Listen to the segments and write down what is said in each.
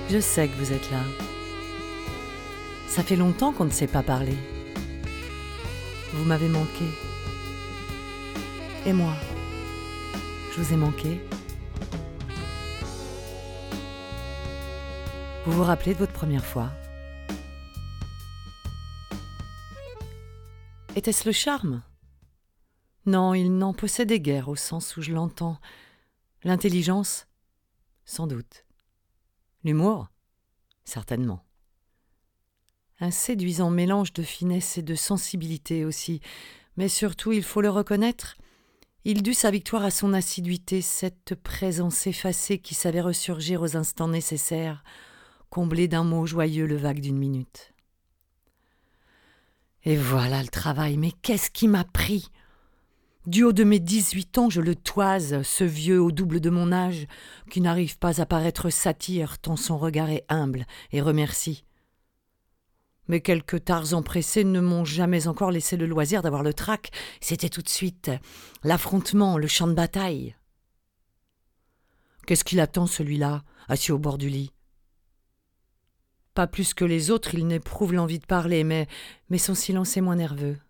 Je sais que vous êtes là. Ça fait longtemps qu'on ne s'est pas parlé. Vous m'avez manqué. Et moi, je vous ai manqué. Vous vous rappelez de votre première fois? Était-ce le charme? Non, il n'en possédait guère au sens où je l'entends. L'intelligence? Sans doute. L'humour? Certainement. Un séduisant mélange de finesse et de sensibilité aussi. Mais surtout, il faut le reconnaître, il dut sa victoire à son assiduité, cette présence effacée qui savait ressurgir aux instants nécessaires, combler d'un mot joyeux le vague d'une minute. Et voilà le travail, mais qu'est-ce qui m'a pris? Du haut de mes 18 ans, je le toise, ce vieux au double de mon âge, qui n'arrive pas à paraître satire tant son regard est humble et remercie. Mais quelques Tarzans pressés ne m'ont jamais encore laissé le loisir d'avoir le trac. C'était tout de suite l'affrontement, le champ de bataille. Qu'est-ce qu'il attend, celui-là, assis au bord du lit? Pas plus que les autres, il n'éprouve l'envie de parler, mais son silence est moins nerveux.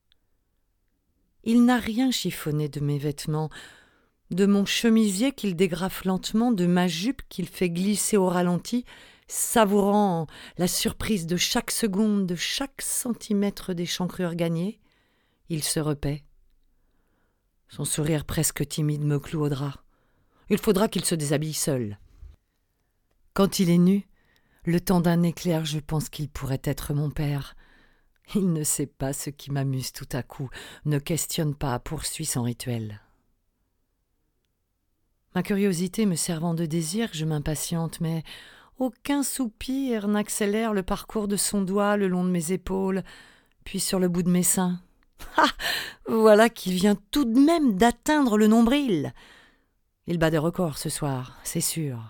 Il n'a rien chiffonné de mes vêtements, de mon chemisier qu'il dégrafe lentement, de ma jupe qu'il fait glisser au ralenti, savourant la surprise de chaque seconde, de chaque centimètre d'échancrure gagnée. Il se repaît. Son sourire presque timide me cloue au drap. Il faudra qu'il se déshabille seul. Quand il est nu, le temps d'un éclair, je pense qu'il pourrait être mon père. Il ne sait pas ce qui m'amuse tout à coup, ne questionne pas, poursuit son rituel. Ma curiosité me servant de désir, je m'impatiente, mais aucun soupir n'accélère le parcours de son doigt le long de mes épaules, puis sur le bout de mes seins. Ah! Voilà qu'il vient tout de même d'atteindre le nombril. Il bat des records ce soir, c'est sûr.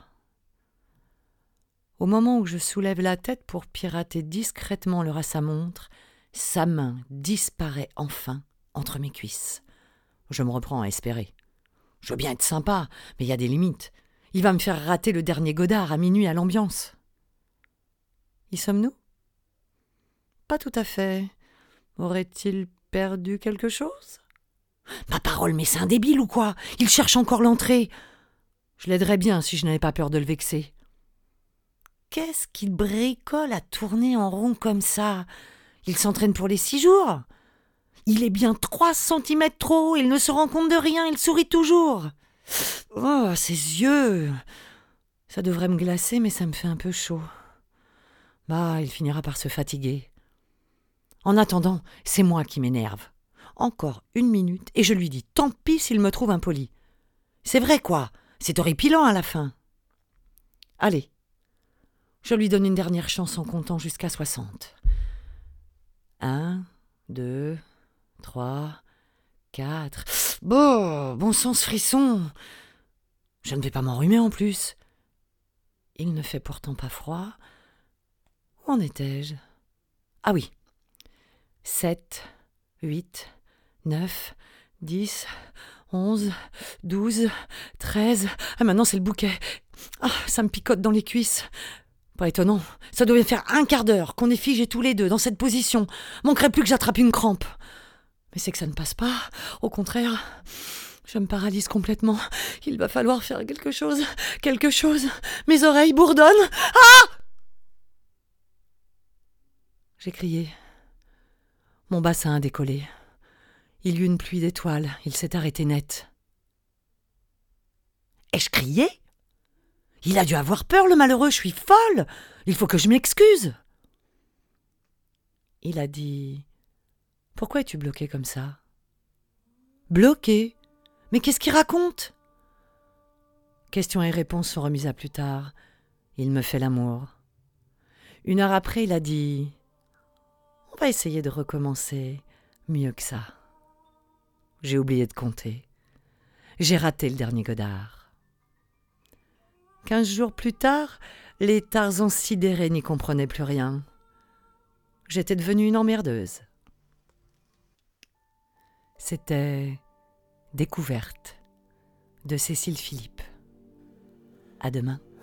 Au moment où je soulève la tête pour pirater discrètement l'heure à sa montre, sa main disparaît enfin entre mes cuisses. Je me reprends à espérer. Je veux bien être sympa, mais il y a des limites. Il va me faire rater le dernier Godard à minuit à l'ambiance. Y sommes-nous? Pas tout à fait. Aurait-il perdu quelque chose? Ma parole, mais c'est un débile ou quoi? Il cherche encore l'entrée. Je l'aiderais bien si je n'avais pas peur de le vexer. Qu'est-ce qu'il bricole à tourner en rond comme ça? Il s'entraîne pour les 6 jours. Il est bien 3 centimètres trop haut, il ne se rend compte de rien, il sourit toujours. Oh, ses yeux! Ça devrait me glacer, mais ça me fait un peu chaud. Bah, il finira par se fatiguer. En attendant, c'est moi qui m'énerve. Encore 1 minute, et je lui dis tant pis s'il me trouve impoli. C'est vrai quoi, c'est horripilant à la fin. Allez, je lui donne une dernière chance en comptant jusqu'à 60. 1, 2, 3, 4... Bon sang, ce frisson! Je ne vais pas m'enrhumer en plus. Il ne fait pourtant pas froid. Où en étais-je? Ah oui. 7, 8, 9, 10, 11, 12, 13... Ah, maintenant c'est le bouquet. Ah, ça me picote dans les cuisses. Pas étonnant. Ça devait faire 1/4 d'heure qu'on est figés tous les deux dans cette position. Manquerait plus que j'attrape une crampe. Mais c'est que ça ne passe pas. Au contraire, je me paralyse complètement. Il va falloir faire quelque chose. Quelque chose. Mes oreilles bourdonnent. Ah! J'ai crié. Mon bassin a décollé. Il y eut une pluie d'étoiles. Il s'est arrêté net. Ai-je crié? Il a dû avoir peur, le malheureux. Je suis folle. Il faut que je m'excuse. Il a dit... Pourquoi es-tu bloqué comme ça? Bloqué? Mais qu'est-ce qu'il raconte? Questions et réponses sont remises à plus tard. Il me fait l'amour. 1 heure après, il a dit... On va essayer de recommencer mieux que ça. J'ai oublié de compter. J'ai raté le dernier Godard. 15 jours plus tard, les Tarzans sidérés n'y comprenaient plus rien. J'étais devenue une emmerdeuse. C'était Découverte de Cécile Philippe. À demain.